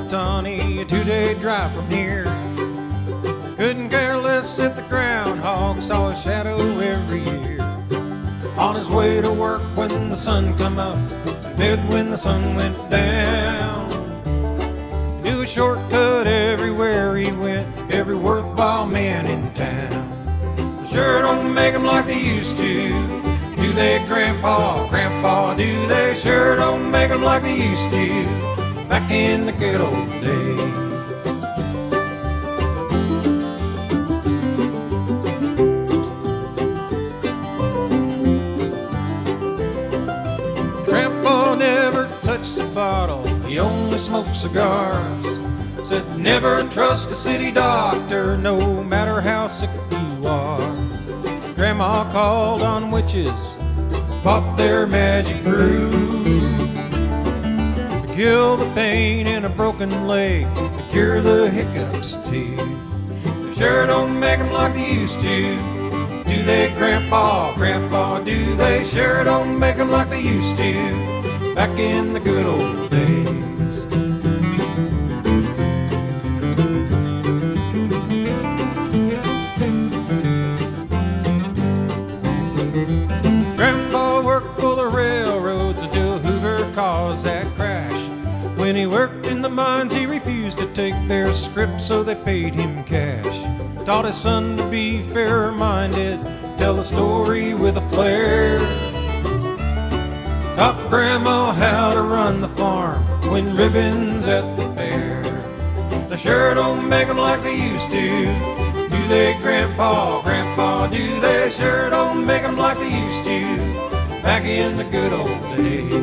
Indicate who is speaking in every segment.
Speaker 1: Punxsutawney, a 2-day drive from here. Couldn't care less if the groundhog saw a shadow every year. On his way to work when the sun come up, bed when the sun went down. He knew a shortcut everywhere he went, every worthwhile man in town. They sure don't make 'em like they used to. Do they, Grandpa, Grandpa, do they? Sure don't make 'em like they used to back in the good old days. Grandpa never touched a bottle, he only smoked cigars. Said never trust a city doctor, no matter how sick you are. Grandma called on witches, bought their magic brew to kill the pain in a broken leg, to cure the hiccups too. They sure don't make 'em like they used to. Do they, Grandpa, Grandpa, do they? Sure don't make 'em like they used to back in the good old days. Grandpa worked for the railroads until Hoover caused that crash. When he worked in the mines, he refused to take their script, so they paid him cash. Taught his son to be fair-minded, tell the story with a flair. Taught Grandma how to run the farm, win ribbons at the fair. They sure don't make 'em like they used to. Do they, Grandpa, Grandpa, do they? Sure don't make 'em like they used to back in the good old days.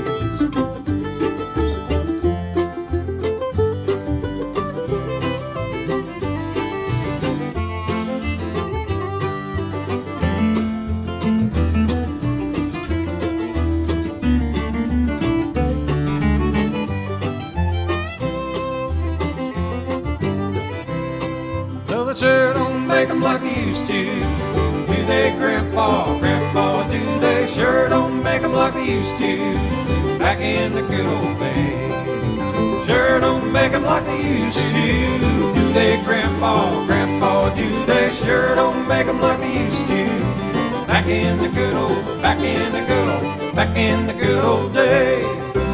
Speaker 1: Well, they sure don't make 'em like they used to. Do they, Grandpa, Grandpa, do they? Sure don't make 'em like they used to back in the good old days. Sure don't make 'em like they used to. Do they, Grandpa, Grandpa, do they? Sure don't make 'em like they used to back in the good old, back in the good old, back in the good old days.